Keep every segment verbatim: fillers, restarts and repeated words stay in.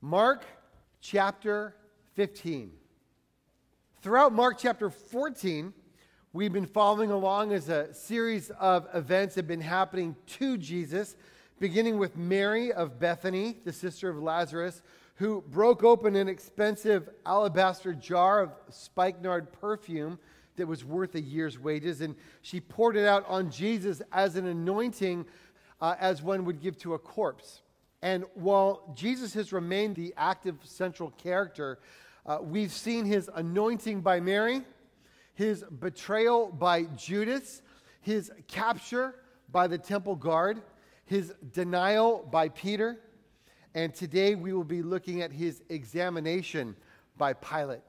Mark chapter fifteen. Throughout Mark chapter fourteen, we've been following along as a series of events have been happening to Jesus, beginning with Mary of Bethany, the sister of Lazarus, who broke open an expensive alabaster jar of spikenard perfume that was worth a year's wages, and she poured it out on Jesus as an anointing, uh, as one would give to a corpse. And while Jesus has remained the active central character, uh, we've seen his anointing by Mary, his betrayal by Judas, his capture by the temple guard, his denial by Peter, and today we will be looking at his examination by Pilate.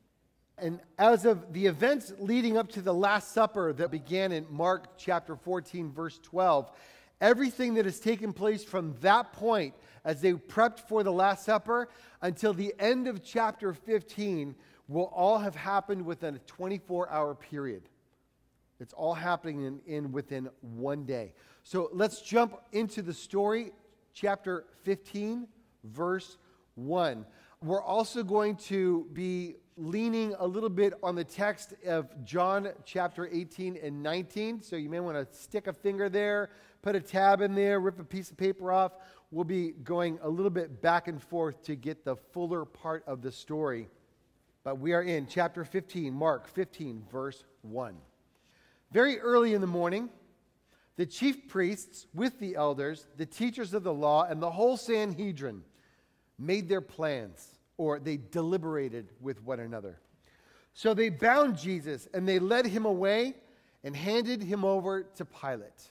And as of the events leading up to the Last Supper that began in Mark chapter fourteen, verse twelve, everything that has taken place from that point as they prepped for the Last Supper until the end of chapter fifteen will all have happened within a twenty-four hour period. It's all happening in, in within one day. So let's jump into the story, chapter fifteen, verse one. We're also going to be leaning a little bit on the text of John chapter eighteen and nineteen. So you may want to stick a finger there, put a tab in there, rip a piece of paper off. We'll be going a little bit back and forth to get the fuller part of the story. But we are in chapter fifteen, Mark fifteen, verse one. Very early in the morning, the chief priests with the elders, the teachers of the law, and the whole Sanhedrin made their plans, or they deliberated with one another. So they bound Jesus, and they led him away and handed him over to Pilate.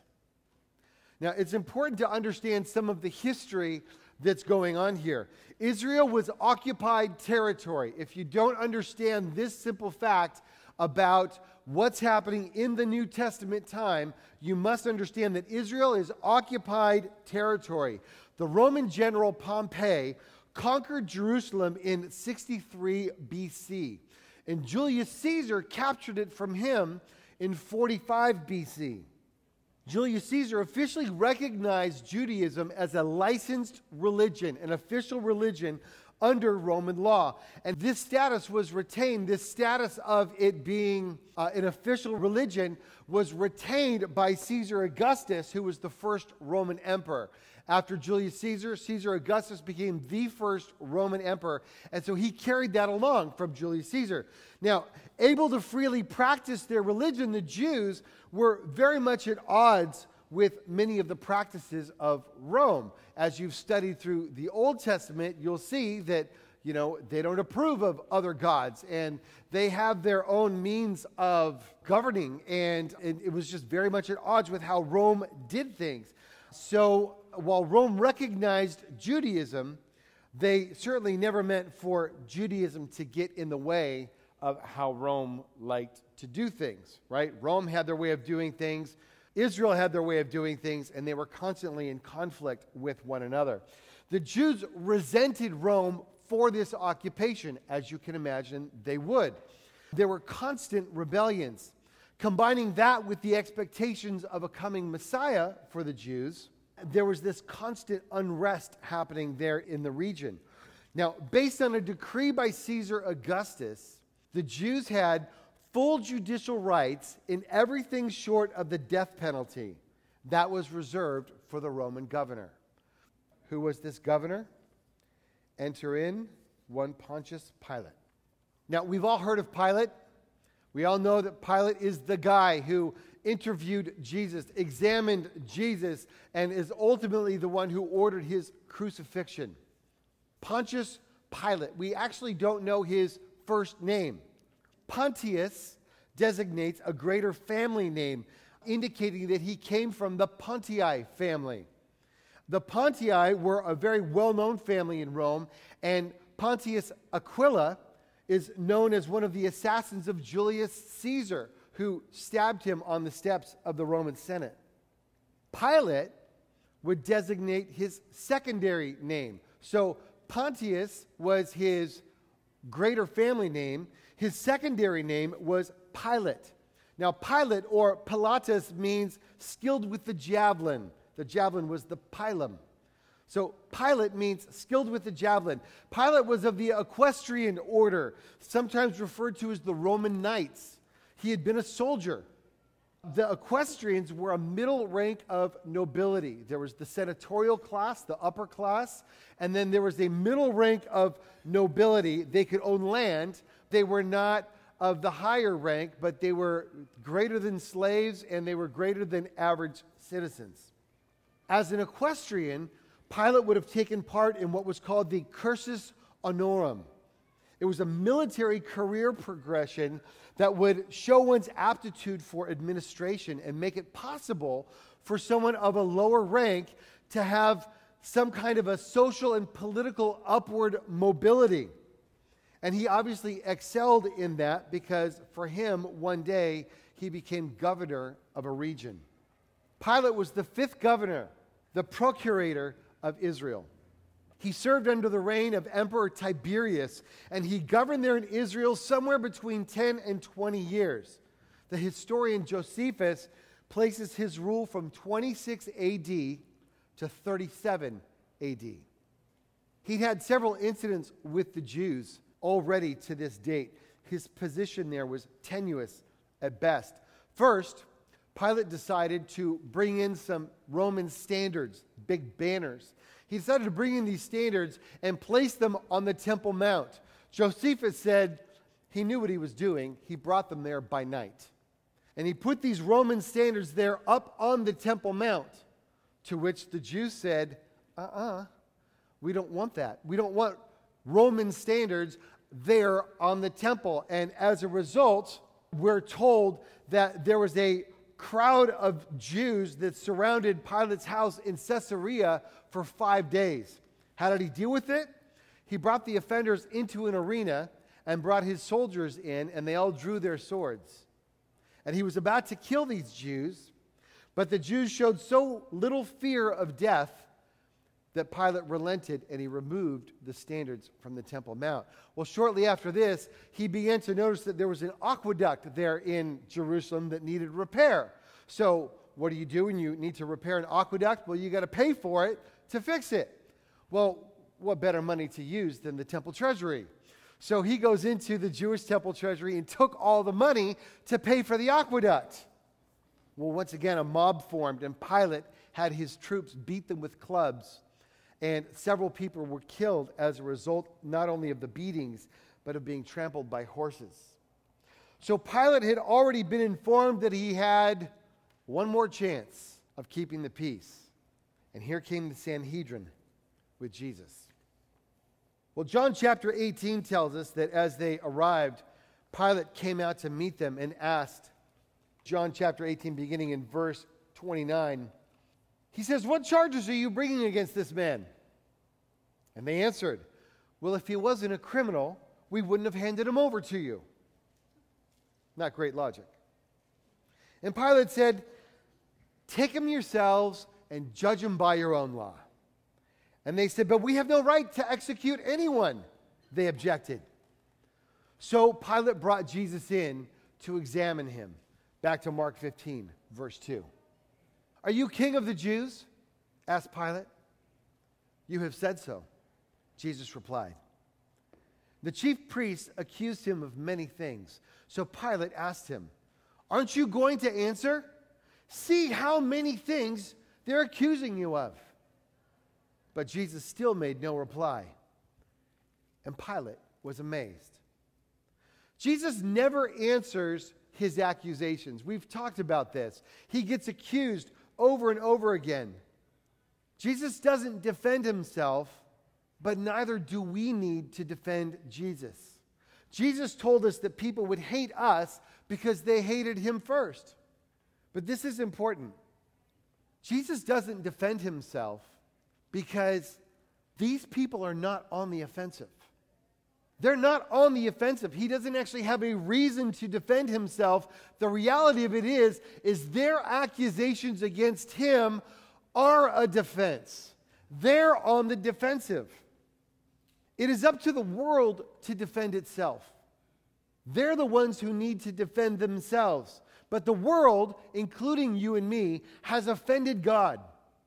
Now, it's important to understand some of the history that's going on here. Israel was occupied territory. If you don't understand this simple fact about what's happening in the New Testament time, you must understand that Israel is occupied territory. The Roman general Pompey conquered Jerusalem in sixty-three B C, and Julius Caesar captured it from him in forty-five B C. Julius Caesar officially recognized Judaism as a licensed religion, an official religion under Roman law. And this status was retained, this status of it being uh, an official religion was retained by Caesar Augustus, who was the first Roman emperor. After Julius Caesar, Caesar Augustus became the first Roman emperor, and so he carried that along from Julius Caesar. Now, able to freely practice their religion, the Jews were very much at odds with many of the practices of Rome. As you've studied through the Old Testament, you'll see that, you know, they don't approve of other gods, and they have their own means of governing, and it, it was just very much at odds with how Rome did things. So while Rome recognized Judaism, they certainly never meant for Judaism to get in the way of how Rome liked to do things, right? Rome had their way of doing things. Israel had their way of doing things, and they were constantly in conflict with one another. The Jews resented Rome for this occupation, as you can imagine they would. There were constant rebellions. Combining that with the expectations of a coming Messiah for the Jews, there was this constant unrest happening there in the region. Now, based on a decree by Caesar Augustus, the Jews had full judicial rights in everything short of the death penalty that was reserved for the Roman governor. Who was this governor? Enter in one Pontius Pilate. Now, we've all heard of Pilate. We all know that Pilate is the guy who interviewed Jesus, examined Jesus, and is ultimately the one who ordered his crucifixion. Pontius Pilate. We actually don't know his first name. Pontius designates a greater family name, indicating that he came from the Pontii family. The Pontii were a very well-known family in Rome, and Pontius Aquila is known as one of the assassins of Julius Caesar, who stabbed him on the steps of the Roman Senate. Pilate would designate his secondary name. So Pontius was his greater family name. His secondary name was Pilate. Now, Pilate, or Pilatus, means skilled with the javelin. The javelin was the pilum. So Pilate means skilled with the javelin. Pilate was of the equestrian order, sometimes referred to as the Roman knights. He had been a soldier. The equestrians were a middle rank of nobility. There was the senatorial class, the upper class, and then there was a middle rank of nobility. They could own land. They were not of the higher rank, but they were greater than slaves, and they were greater than average citizens. As an equestrian, Pilate would have taken part in what was called the cursus honorum. It was a military career progression that would show one's aptitude for administration and make it possible for someone of a lower rank to have some kind of a social and political upward mobility. And he obviously excelled in that because for him, one day, he became governor of a region. Pilate was the fifth governor, the procurator of Israel. He served under the reign of Emperor Tiberius, and he governed there in Israel somewhere between ten and twenty years. The historian Josephus places his rule from twenty-six A D to thirty-seven A D. He'd had several incidents with the Jews already to this date. His position there was tenuous at best. First, Pilate decided to bring in some Roman standards, big banners. He decided to bring in these standards and place them on the Temple Mount. Josephus said he knew what he was doing. He brought them there by night. And he put these Roman standards there up on the Temple Mount, to which the Jews said, uh-uh, we don't want that. We don't want Roman standards there on the temple. And as a result, we're told that there was a crowd of Jews that surrounded Pilate's house in Caesarea for five days. How did he deal with it? He brought the offenders into an arena and brought his soldiers in, and they all drew their swords. And he was about to kill these Jews, but the Jews showed so little fear of death that Pilate relented and he removed the standards from the Temple Mount. Well, shortly after this, he began to notice that there was an aqueduct there in Jerusalem that needed repair. So what do you do when you need to repair an aqueduct? Well, you got to pay for it to fix it. Well, what better money to use than the temple treasury? So he goes into the Jewish temple treasury and took all the money to pay for the aqueduct. Well, once again, a mob formed, and Pilate had his troops beat them with clubs. And several people were killed as a result, not only of the beatings, but of being trampled by horses. So Pilate had already been informed that he had one more chance of keeping the peace. And here came the Sanhedrin with Jesus. Well, John chapter eighteen tells us that as they arrived, Pilate came out to meet them and asked, John chapter eighteen, beginning in verse twenty-nine, he says, "What charges are you bringing against this man?" And they answered, "Well, if he wasn't a criminal, we wouldn't have handed him over to you." Not great logic. And Pilate said, "Take him yourselves and judge him by your own law." And they said, "But we have no right to execute anyone," they objected. So Pilate brought Jesus in to examine him. Back to Mark fifteen, verse two. "Are you king of the Jews?" asked Pilate. "You have said so," Jesus replied. The chief priests accused him of many things. So Pilate asked him, "Aren't you going to answer? See how many things they're accusing you of." But Jesus still made no reply. And Pilate was amazed. Jesus never answers his accusations. We've talked about this. He gets accused over and over again. Jesus doesn't defend himself, but neither do we need to defend Jesus. Jesus told us that people would hate us because they hated him first. But this is important. Jesus doesn't defend himself because these people are not on the offensive. They're not on the offensive. He doesn't actually have a reason to defend himself. The reality of it is, is their accusations against him are a defense. They're on the defensive. It is up to the world to defend itself. They're the ones who need to defend themselves. But the world, including you and me, has offended God.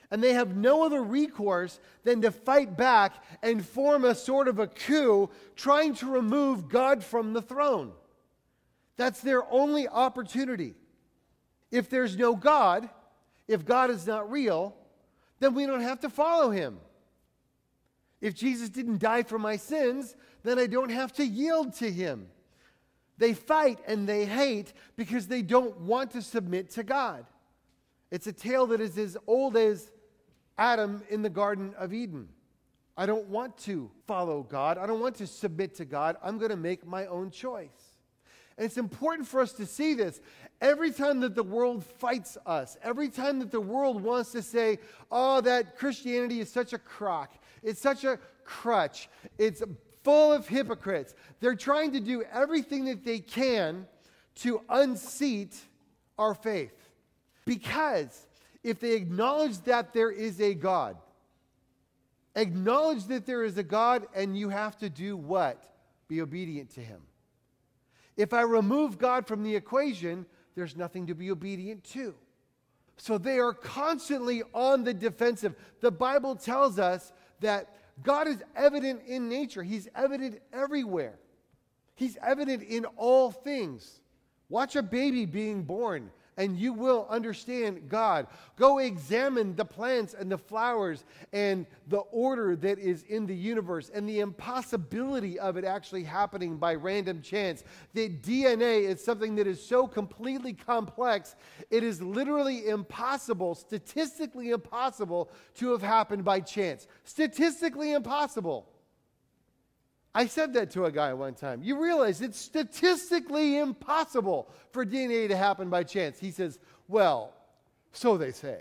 And they have no other recourse than to fight back and form a sort of a coup, trying to remove God from the throne. That's their only opportunity. If there's no God, if God is not real, then we don't have to follow him. If Jesus didn't die for my sins, then I don't have to yield to him. They fight and they hate because they don't want to submit to God. It's a tale that is as old as Adam in the Garden of Eden. I don't want to follow God. I don't want to submit to God. I'm going to make my own choice. And it's important for us to see this. Every time that the world fights us, every time that the world wants to say, oh, that Christianity is such a crock, it's such a crutch, it's full of hypocrites, they're trying to do everything that they can to unseat our faith. Because if they acknowledge that there is a God, acknowledge that there is a God, and you have to do what? Be obedient to him. If I remove God from the equation, there's nothing to be obedient to. So they are constantly on the defensive. The Bible tells us that God is evident in nature. He's evident everywhere. He's evident in all things. Watch a baby being born, and you will understand God. Go examine the plants and the flowers and the order that is in the universe and the impossibility of it actually happening by random chance. The D N A is something that is so completely complex, it is literally impossible, statistically impossible to have happened by chance. Statistically impossible. I said that to a guy one time. You realize it's statistically impossible for D N A to happen by chance. He says, well, so they say.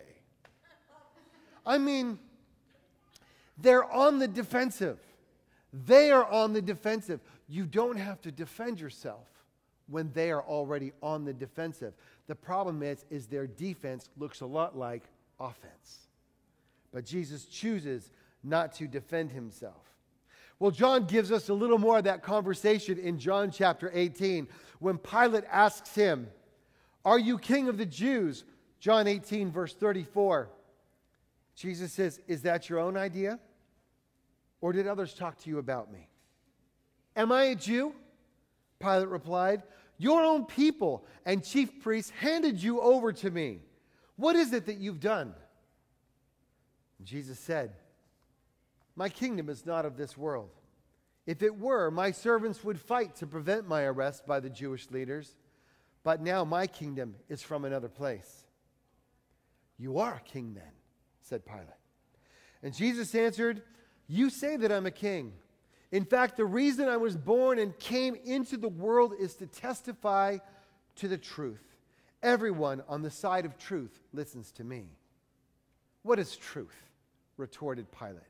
I mean, they're on the defensive. They are on the defensive. You don't have to defend yourself when they are already on the defensive. The problem is, is their defense looks a lot like offense. But Jesus chooses not to defend himself. Well, John gives us a little more of that conversation in John chapter eighteen when Pilate asks him, are you king of the Jews? John eighteen, verse thirty-four. Jesus says, is that your own idea? Or did others talk to you about me? Am I a Jew? Pilate replied, your own people and chief priests handed you over to me. What is it that you've done? And Jesus said, my kingdom is not of this world. If it were, my servants would fight to prevent my arrest by the Jewish leaders. But now my kingdom is from another place. You are a king then, said Pilate. And Jesus answered, you say that I'm a king. In fact, the reason I was born and came into the world is to testify to the truth. Everyone on the side of truth listens to me. What is truth? Retorted Pilate.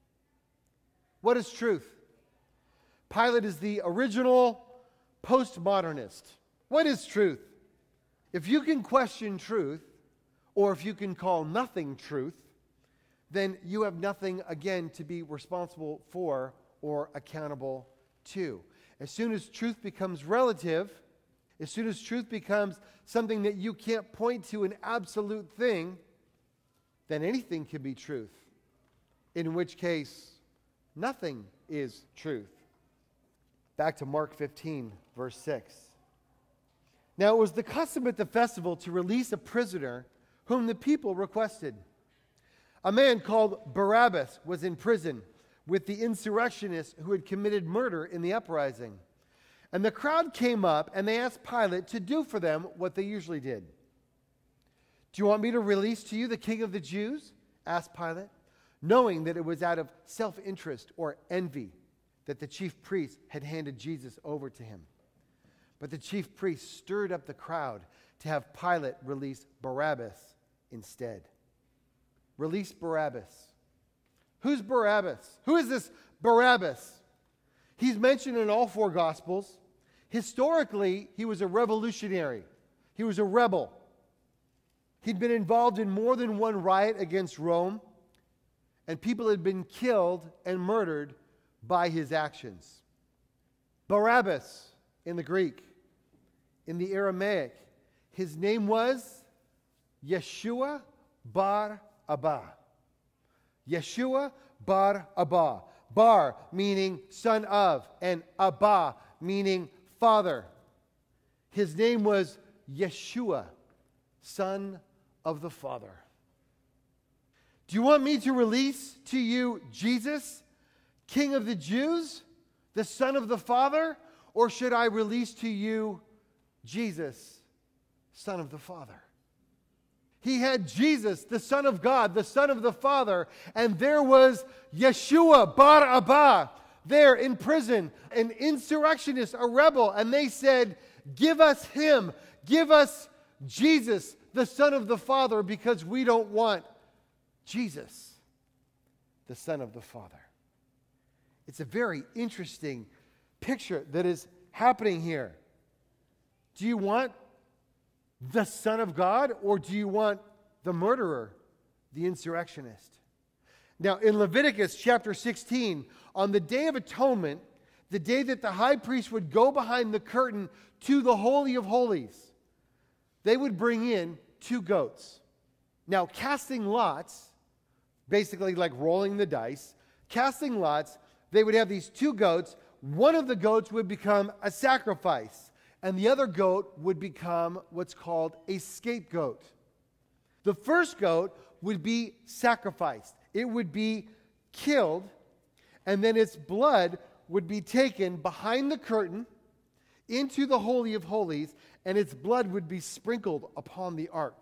What is truth? Pilate is the original postmodernist. What is truth? If you can question truth, or if you can call nothing truth, then you have nothing, again, to be responsible for or accountable to. As soon as truth becomes relative, as soon as truth becomes something that you can't point to an absolute thing, then anything can be truth. In which case, nothing is truth. Back to Mark fifteen, verse six. Now it was the custom at the festival to release a prisoner whom the people requested. A man called Barabbas was in prison with the insurrectionists who had committed murder in the uprising. And the crowd came up and they asked Pilate to do for them what they usually did. Do you want me to release to you the king of the Jews? Asked Pilate, knowing that it was out of self-interest or envy that the chief priests had handed Jesus over to him. But the chief priests stirred up the crowd to have Pilate release Barabbas instead. Release Barabbas. Who's Barabbas? Who is this Barabbas? He's mentioned in all four Gospels. Historically, he was a revolutionary. He was a rebel. He'd been involved in more than one riot against Rome, and people had been killed and murdered by his actions. Barabbas in the Greek, in the Aramaic, his name was Yeshua Bar Abba. Yeshua bar Abba. Bar meaning son of, and Abba meaning father. His name was Yeshua, son of the Father. Do you want me to release to you Jesus, King of the Jews, the Son of the Father? Or should I release to you Jesus, Son of the Father? He had Jesus, the Son of God, the Son of the Father, and there was Yeshua bar Abba there in prison, an insurrectionist, a rebel, and they said, give us him, give us Jesus, the Son of the Father, because we don't want Jesus, the Son of the Father. It's a very interesting picture that is happening here. Do you want the Son of God, or do you want the murderer, the insurrectionist? Now, in Leviticus chapter sixteen, on the Day of Atonement, the day that the high priest would go behind the curtain to the Holy of Holies, they would bring in two goats. Now, casting lots, basically like rolling the dice, casting lots, they would have these two goats. One of the goats would become a sacrifice, and the other goat would become what's called a scapegoat. The first goat would be sacrificed. It would be killed, and then its blood would be taken behind the curtain into the Holy of Holies, and its blood would be sprinkled upon the ark.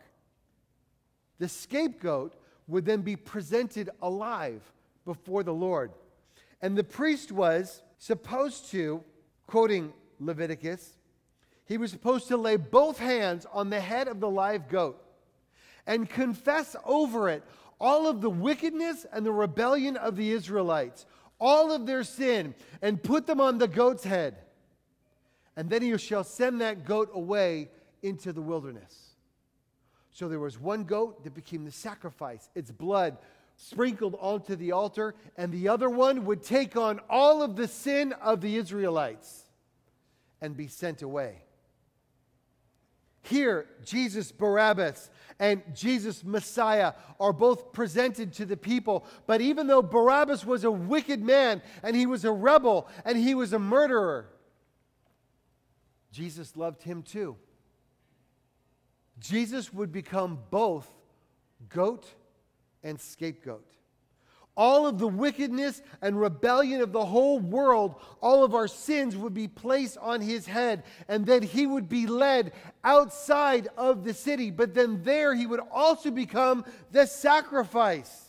The scapegoat would then be presented alive before the Lord. And the priest was supposed to, quoting Leviticus, he was supposed to lay both hands on the head of the live goat and confess over it all of the wickedness and the rebellion of the Israelites, all of their sin, and put them on the goat's head. And then he shall send that goat away into the wilderness. So there was one goat that became the sacrifice, its blood sprinkled onto the altar, and the other one would take on all of the sin of the Israelites and be sent away. Here, Jesus Barabbas and Jesus Messiah are both presented to the people. But even though Barabbas was a wicked man, and he was a rebel, and he was a murderer, Jesus loved him too. Jesus would become both goat and scapegoat. All of the wickedness and rebellion of the whole world, all of our sins would be placed on his head, and then he would be led outside of the city. But then there he would also become the sacrifice.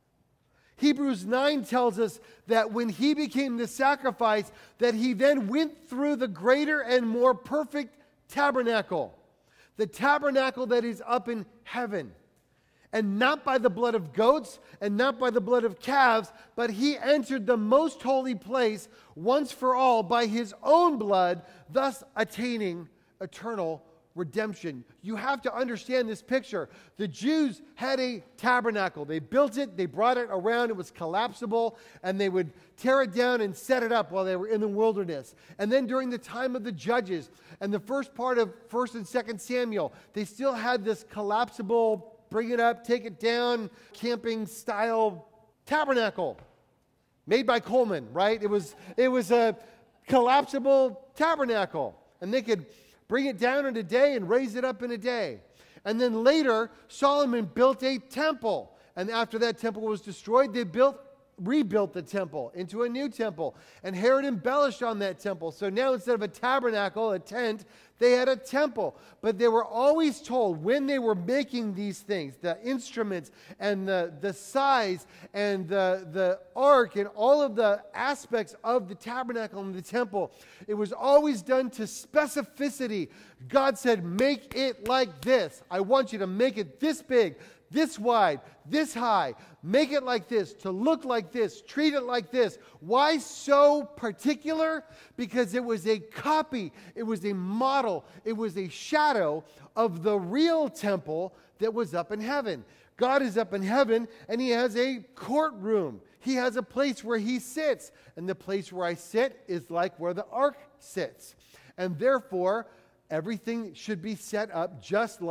Hebrews nine tells us that when he became the sacrifice, that he then went through the greater and more perfect tabernacle, the tabernacle that is up in heaven. And not by the blood of goats and not by the blood of calves, but he entered the most holy place once for all by his own blood, thus attaining eternal redemption. You have to understand this picture. The Jews had a tabernacle. They built it, they brought it around, it was collapsible, and they would tear it down and set it up while they were in the wilderness. And then during the time of the Judges and the first part of First and Second Samuel, they still had this collapsible, bring it up, take it down, camping style tabernacle made by Coleman, right? It was, it was a collapsible tabernacle, and they could bring it down in a day and raise it up in a day. And then later, Solomon built a temple, and after that temple was destroyed, they built rebuilt the temple into a new temple, and Herod embellished on that temple. So now instead of a tabernacle, a tent, they had a temple. But they were always told when they were making these things, the instruments and the, the size and the, the ark and all of the aspects of the tabernacle and the temple, it was always done to specificity. God said, make it like this. I want you to make it this big, this wide, this high. Make it like this, to look like this, treat it like this. Why so particular? Because it was a copy, it was a model, it was a shadow of the real temple that was up in heaven. God is up in heaven, and he has a courtroom. He has a place where he sits, and the place where I sit is like where the ark sits. And therefore, everything should be set up just like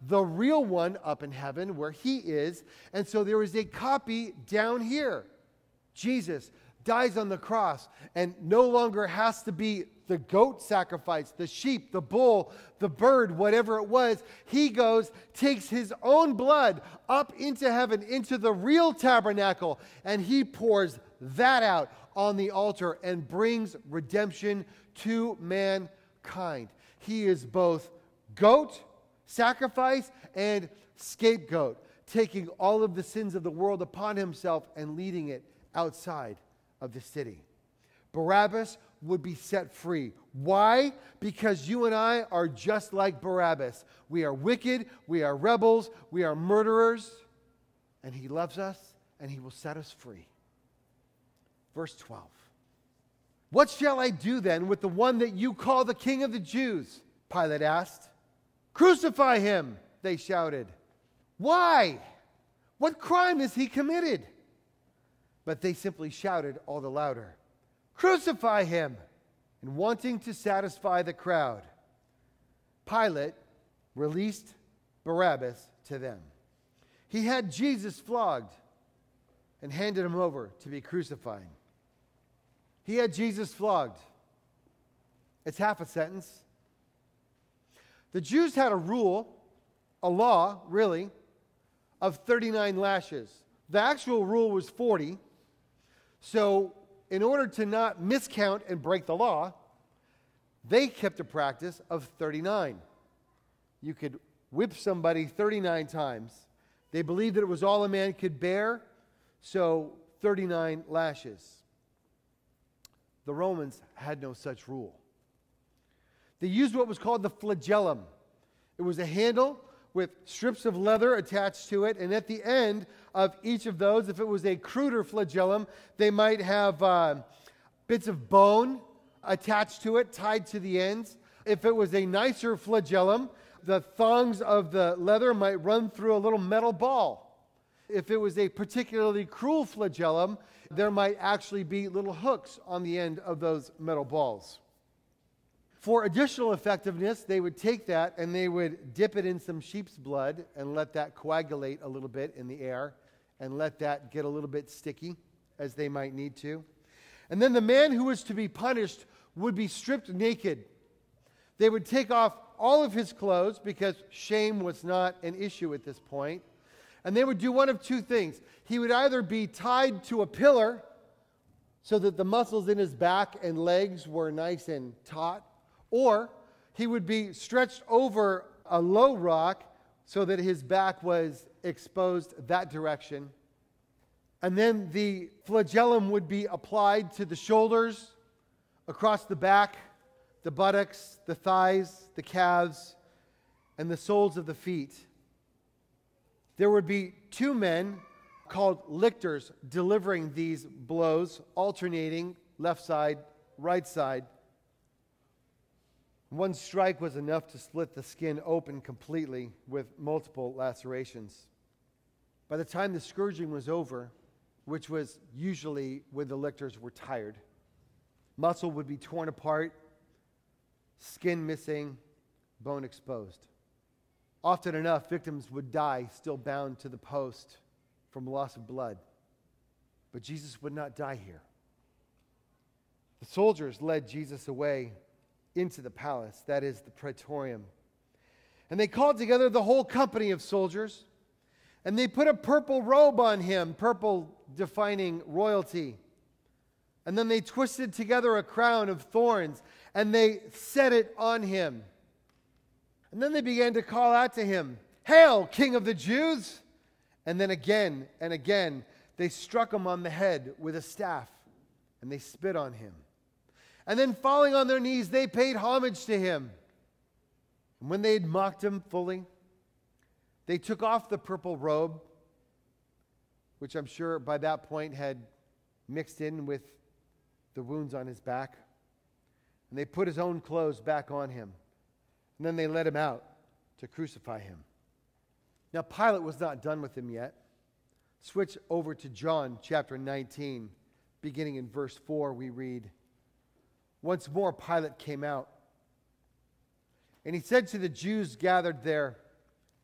the real one up in heaven where he is. And so there is a copy down here. Jesus dies on the cross and no longer has to be the goat sacrifice, the sheep, the bull, the bird, whatever it was. He goes, takes his own blood up into heaven, into the real tabernacle, and he pours that out on the altar and brings redemption to mankind. He is both goat, sacrifice, and scapegoat, taking all of the sins of the world upon himself and leading it outside of the city. Barabbas would be set free. Why? Because you and I are just like Barabbas. We are wicked, we are rebels, we are murderers, and he loves us and he will set us free. Verse twelve. What shall I do then with the one that you call the King of the Jews? Pilate asked. Crucify him, they shouted. Why? What crime has he committed? But they simply shouted all the louder, Crucify him! And wanting to satisfy the crowd, Pilate released Barabbas to them. He had Jesus flogged and handed him over to be crucified. He had Jesus flogged. It's half a sentence. The Jews had a rule, a law, really, of thirty-nine lashes. The actual rule was forty. So, in order to not miscount and break the law, they kept a practice of thirty-nine. You could whip somebody thirty-nine times. They believed that it was all a man could bear, so thirty-nine lashes. The Romans had no such rule. They used what was called the flagellum. It was a handle with strips of leather attached to it, and at the end of each of those, if it was a cruder flagellum, they might have uh, bits of bone attached to it, tied to the ends. If it was a nicer flagellum, the thongs of the leather might run through a little metal ball. If it was a particularly cruel flagellum, there might actually be little hooks on the end of those metal balls. For additional effectiveness, they would take that and they would dip it in some sheep's blood and let that coagulate a little bit in the air and let that get a little bit sticky as they might need to. And then the man who was to be punished would be stripped naked. They would take off all of his clothes because shame was not an issue at this point. And they would do one of two things. He would either be tied to a pillar so that the muscles in his back and legs were nice and taut, or he would be stretched over a low rock so that his back was exposed that direction. And then the flagellum would be applied to the shoulders, across the back, the buttocks, the thighs, the calves, and the soles of the feet. There would be two men called lictors delivering these blows, alternating left side, right side. One strike was enough to split the skin open completely with multiple lacerations. By the time the scourging was over, which was usually when the lictors were tired, muscle would be torn apart, skin missing, bone exposed. Often enough, victims would die still bound to the post from loss of blood. But Jesus would not die here. The soldiers led Jesus away into the palace, that is the praetorium. And they called together the whole company of soldiers, and they put a purple robe on him, purple defining royalty. And then they twisted together a crown of thorns, and they set it on him. And then they began to call out to him, "Hail, King of the Jews!" And then again and again, they struck him on the head with a staff, and they spit on him. And then falling on their knees, they paid homage to him. And when they had mocked him fully, they took off the purple robe, which I'm sure by that point had mixed in with the wounds on his back. And they put his own clothes back on him. And then they led him out to crucify him. Now, Pilate was not done with him yet. Switch over to John chapter nineteen, beginning in verse four, we read, "Once more Pilate came out, and he said to the Jews gathered there,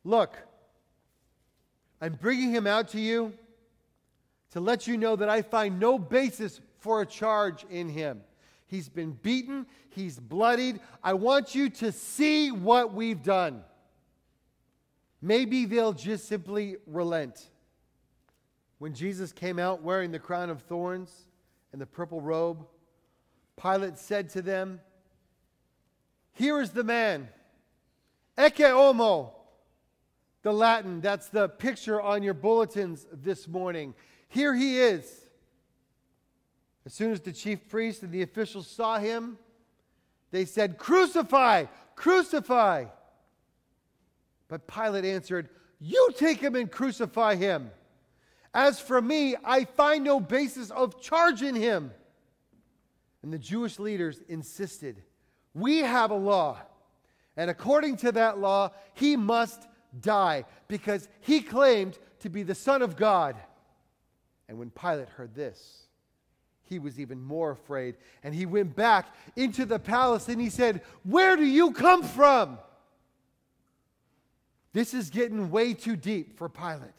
Look, I'm bringing him out to you to let you know that I find no basis for a charge in him. He's been beaten. He's bloodied. I want you to see what we've done. Maybe they'll just simply relent. When Jesus came out wearing the crown of thorns and the purple robe, Pilate said to them, "Here is the man. Ecce homo." The Latin, that's the picture on your bulletins this morning. Here he is. As soon as the chief priests and the officials saw him, they said, "Crucify! Crucify!" But Pilate answered, "You take him and crucify him. As for me, I find no basis of charge in him." And the Jewish leaders insisted, "We have a law, and according to that law, he must die, because he claimed to be the Son of God." And when Pilate heard this, he was even more afraid, and he went back into the palace and he said, "Where do you come from?" This is getting way too deep for Pilate.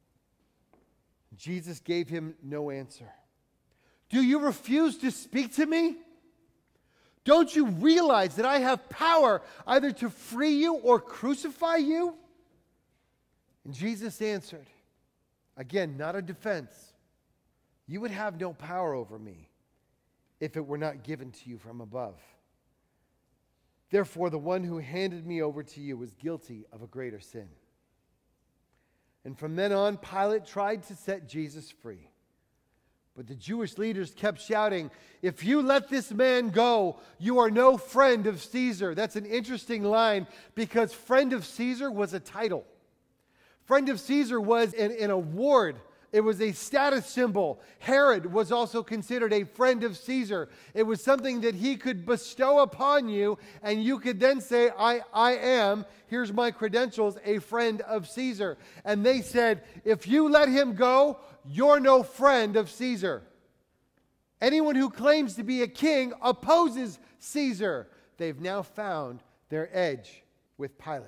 Jesus gave him no answer. "Do you refuse to speak to me? Don't you realize that I have power either to free you or crucify you?" And Jesus answered, again, not a defense, "You would have no power over me if it were not given to you from above. Therefore, the one who handed me over to you was guilty of a greater sin." And from then on, Pilate tried to set Jesus free. But the Jewish leaders kept shouting, "If you let this man go, you are no friend of Caesar." That's an interesting line, because friend of Caesar was a title. Friend of Caesar was an, an award. It was a status symbol. Herod was also considered a friend of Caesar. It was something that he could bestow upon you, and you could then say, I, I am, here's my credentials, a friend of Caesar. And they said, if you let him go, you're no friend of Caesar. Anyone who claims to be a king opposes Caesar. They've now found their edge with Pilate.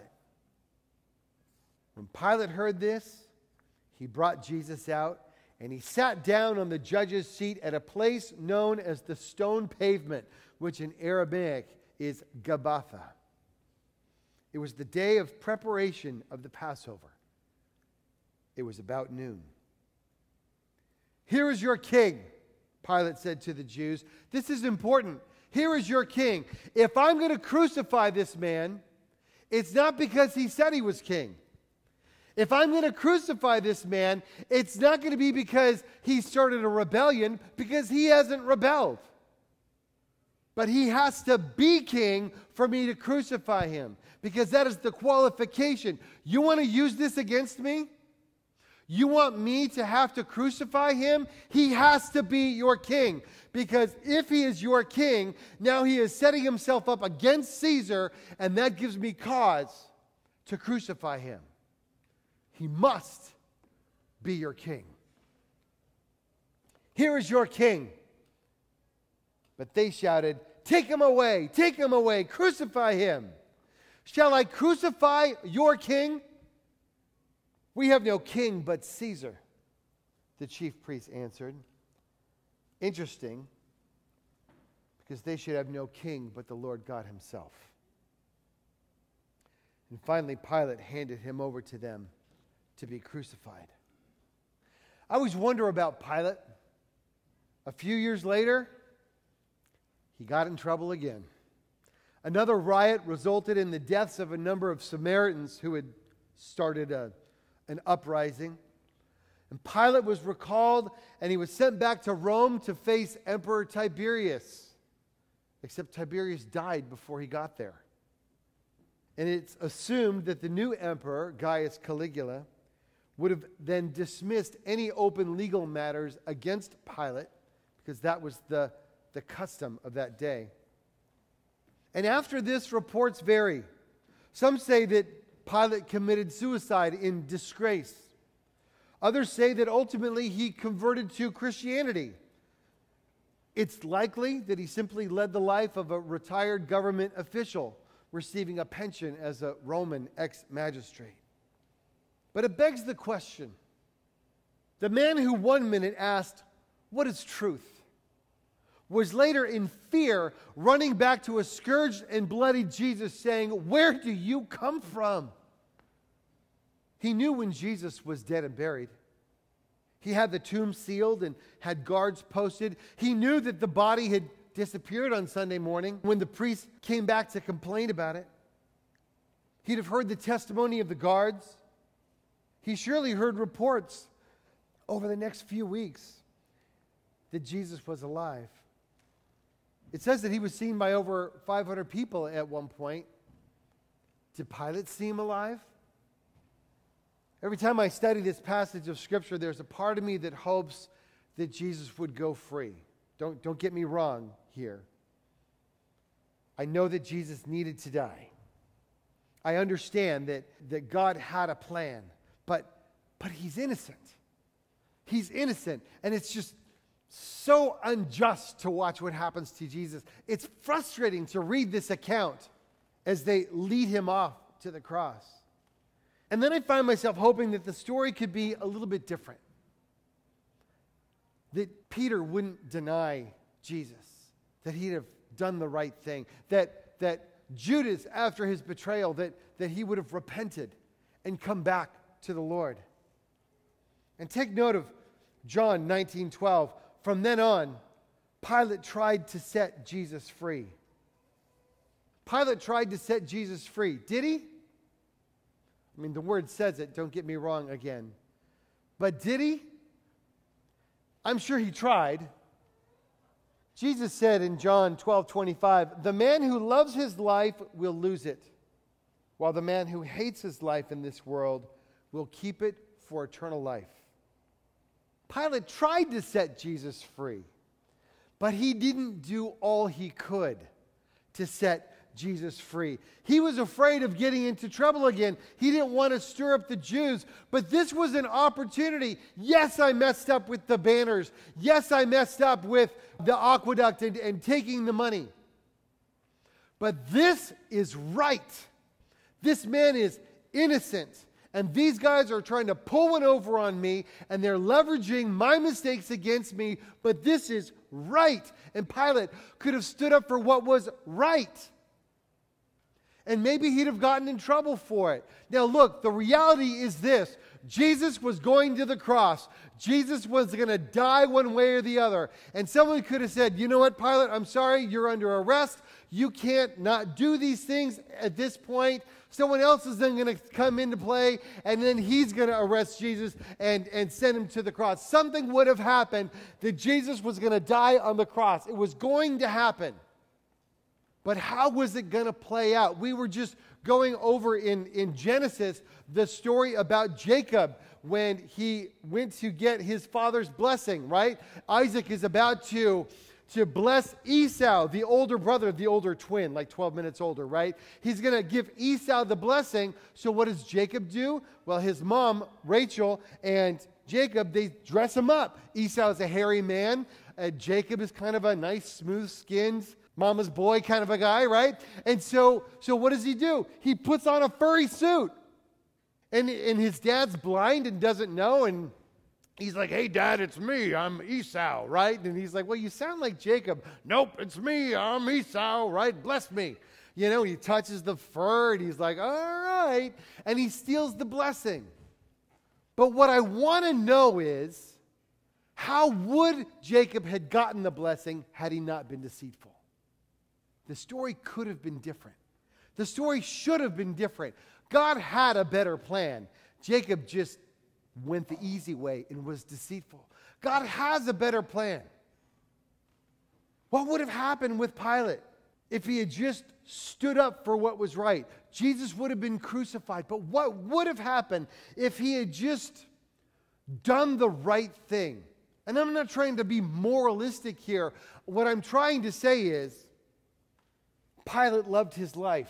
When Pilate heard this, he brought Jesus out, and he sat down on the judge's seat at a place known as the stone pavement, which in Aramaic is Gabbatha. It was the day of preparation of the Passover. It was about noon. "Here is your king," Pilate said to the Jews. This is important. Here is your king. If I'm going to crucify this man, it's not because he said he was king. If I'm going to crucify this man, it's not going to be because he started a rebellion, because he hasn't rebelled. But he has to be king for me to crucify him, because that is the qualification. You want to use this against me? You want me to have to crucify him? He has to be your king, because if he is your king, now he is setting himself up against Caesar, and that gives me cause to crucify him. He must be your king. Here is your king. But they shouted, "Take him away, take him away, crucify him. Shall I crucify your king?" "We have no king but Caesar," the chief priests answered. Interesting, because they should have no king but the Lord God himself. And finally, Pilate handed him over to them to be crucified. I always wonder about Pilate. A few years later, he got in trouble again. Another riot resulted in the deaths of a number of Samaritans who had started a, an uprising. And Pilate was recalled, and he was sent back to Rome to face Emperor Tiberius. Except Tiberius died before he got there. And it's assumed that the new emperor, Gaius Caligula, would have then dismissed any open legal matters against Pilate, because that was the, the custom of that day. And after this, reports vary. Some say that Pilate committed suicide in disgrace. Others say that ultimately he converted to Christianity. It's likely that he simply led the life of a retired government official, receiving a pension as a Roman ex-magistrate. But it begs the question. The man who one minute asked, "What is truth?" was later in fear running back to a scourged and bloody Jesus saying, "Where do you come from?" He knew when Jesus was dead and buried. He had the tomb sealed and had guards posted. He knew that the body had disappeared on Sunday morning when the priest came back to complain about it. He'd have heard the testimony of the guards. He surely heard reports over the next few weeks that Jesus was alive. It says that he was seen by over five hundred people at one point. Did Pilate see him alive? Every time I study this passage of Scripture, there's a part of me that hopes that Jesus would go free. Don't, don't get me wrong here. I know that Jesus needed to die. I understand that, that God had a plan, but, but he's innocent. He's innocent, and it's just so unjust to watch what happens to Jesus. It's frustrating to read this account as they lead him off to the cross. And then I find myself hoping that the story could be a little bit different. That Peter wouldn't deny Jesus, that he'd have done the right thing, that, that Judas, after his betrayal, that, that he would have repented and come back to the Lord. And take note of John nineteen twelve. From then on, Pilate tried to set Jesus free. Pilate tried to set Jesus free. Did he? I mean, the word says it, don't get me wrong again. But did he? I'm sure he tried. Jesus said in John twelve twenty-five, "The man who loves his life will lose it, while the man who hates his life in this world will keep it for eternal life." Pilate tried to set Jesus free, but he didn't do all he could to set Jesus free. He was afraid of getting into trouble again. He didn't want to stir up the Jews, but this was an opportunity. Yes, I messed up with the banners. Yes, I messed up with the aqueduct and, and taking the money. But this is right. This man is innocent. And these guys are trying to pull one over on me, and they're leveraging my mistakes against me, but this is right. And Pilate could have stood up for what was right. And maybe he'd have gotten in trouble for it. Now look, the reality is this. Jesus was going to the cross. Jesus was going to die one way or the other. And someone could have said, "You know what, Pilate, I'm sorry, you're under arrest. You can't not do these things at this point. Someone else is then going to come into play, and then he's going to arrest Jesus and, and send him to the cross." Something would have happened that Jesus was going to die on the cross. It was going to happen. But how was it going to play out? We were just going over in, in Genesis the story about Jacob when he went to get his father's blessing, right? Isaac is about to, to bless Esau, the older brother, the older twin, like twelve minutes older, right? He's going to give Esau the blessing. So what does Jacob do? Well, his mom, Rachel, and Jacob, they dress him up. Esau is a hairy man. Uh, Jacob is kind of a nice, smooth-skinned, mama's boy kind of a guy, right? And so, so what does he do? He puts on a furry suit. And, and his dad's blind and doesn't know, and he's like, "Hey, Dad, it's me. I'm Esau," right? And he's like, "Well, you sound like Jacob." "Nope, it's me. I'm Esau," right? "Bless me." You know, he touches the fur, and he's like, "All right." And he steals the blessing. But what I want to know is, how would Jacob have gotten the blessing had he not been deceitful? The story could have been different. The story should have been different. God had a better plan. Jacob just went the easy way and was deceitful. God has a better plan. What would have happened with Pilate if he had just stood up for what was right? Jesus would have been crucified. But what would have happened if he had just done the right thing? And I'm not trying to be moralistic here. What I'm trying to say is, Pilate loved his life.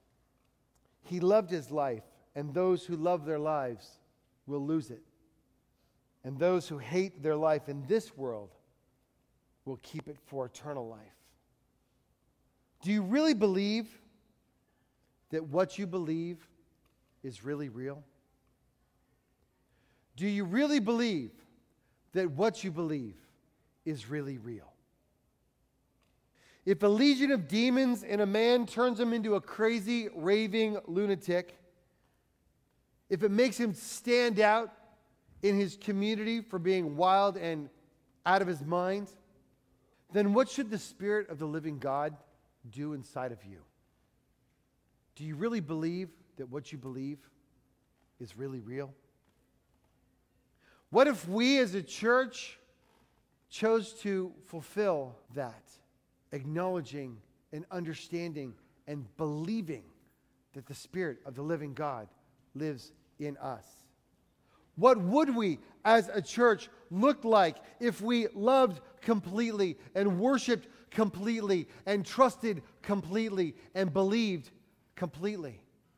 He loved his life, and those who love their lives will lose it. And those who hate their life in this world will keep it for eternal life. Do you really believe that what you believe is really real? Do you really believe that what you believe is really real? If a legion of demons in a man turns him into a crazy, raving lunatic, if it makes him stand out in his community for being wild and out of his mind, then what should the Spirit of the living God do inside of you? Do you really believe that what you believe is really real? What if we as a church chose to fulfill that, acknowledging and understanding and believing that the Spirit of the living God lives in us? What would we as a church look like if we loved completely and worshiped completely and trusted completely and believed completely?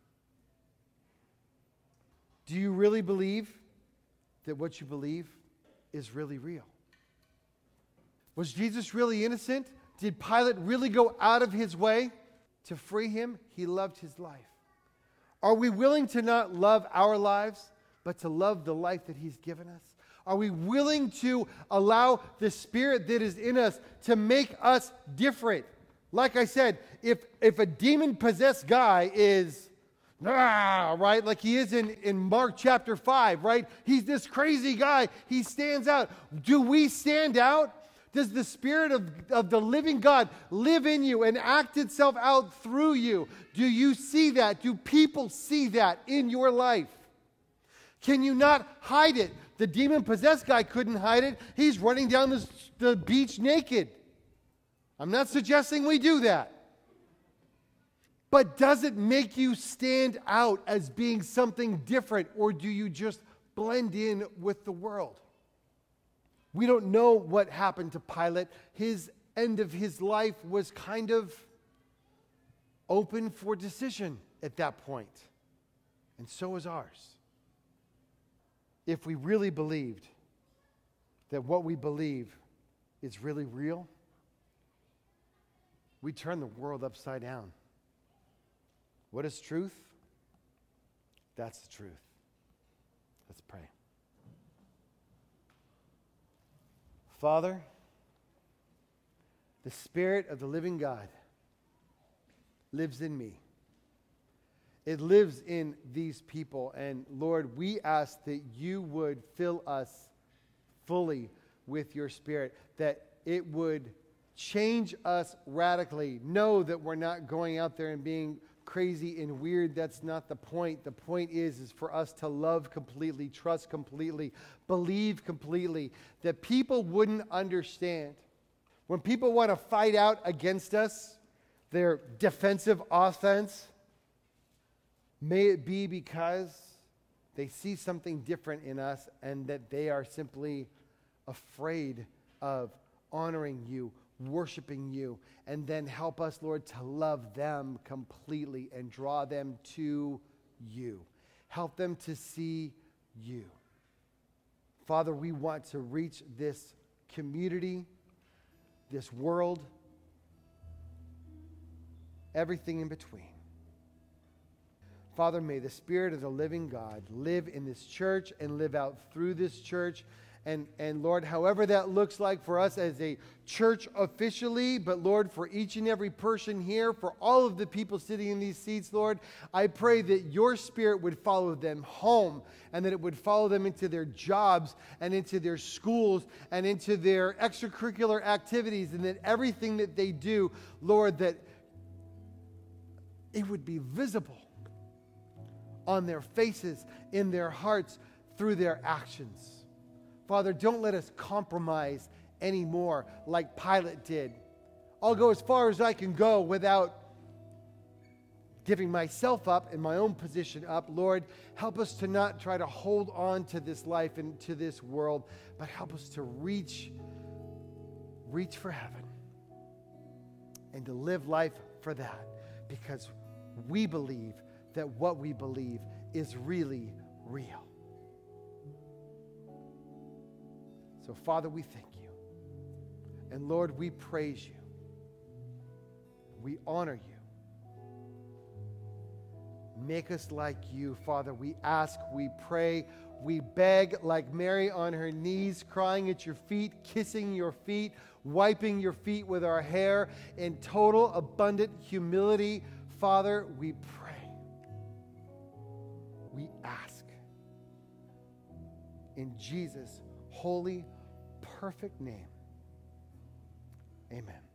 Do you really believe that what you believe is really real? Was Jesus really innocent? Did Pilate really go out of his way to free him? He loved his life. Are we willing to not love our lives, but to love the life that he's given us? Are we willing to allow the Spirit that is in us to make us different? Like I said, if, if a demon-possessed guy is, ah, right, like he is in, in Mark chapter five, right? He's this crazy guy. He stands out. Do we stand out? Does the Spirit of, of the living God live in you and act itself out through you? Do you see that? Do people see that in your life? Can you not hide it? The demon-possessed guy couldn't hide it. He's running down the, the beach naked. I'm not suggesting we do that. But does it make you stand out as being something different, or do you just blend in with the world? We don't know what happened to Pilate. His end of his life was kind of open for decision at that point. And so is ours. If we really believed that what we believe is really real, we turn the world upside down. What is truth? That's the truth. Let's pray. Father, the Spirit of the living God lives in me. It lives in these people. And Lord, we ask that you would fill us fully with your Spirit, that it would change us radically. Know that we're not going out there and being crazy and weird. That's not the point. The point is, is for us to love completely, trust completely, believe completely, that people wouldn't understand. When people want to fight out against us, their defensive offense, may it be because they see something different in us and that they are simply afraid of honoring you, worshiping you, and then help us, Lord, to love them completely and draw them to you. Help them to see you. Father, we want to reach this community, this world, everything in between. Father, may the Spirit of the living God live in this church and live out through this church. And, and Lord, however that looks like for us as a church officially, but Lord, for each and every person here, for all of the people sitting in these seats, Lord, I pray that your Spirit would follow them home and that it would follow them into their jobs and into their schools and into their extracurricular activities, and that everything that they do, Lord, that it would be visible on their faces, in their hearts, through their actions. Father, don't let us compromise anymore like Pilate did. I'll go as far as I can go without giving myself up and my own position up. Lord, help us to not try to hold on to this life and to this world, but help us to reach, reach for heaven and to live life for that, because we believe that what we believe is really real. So, Father, we thank you. And Lord, we praise you. We honor you. Make us like you, Father. We ask, we pray, We beg like Mary on her knees, crying at your feet, kissing your feet, wiping your feet with our hair in total abundant humility. Father, we pray. We ask. In Jesus' holy, perfect name. Amen.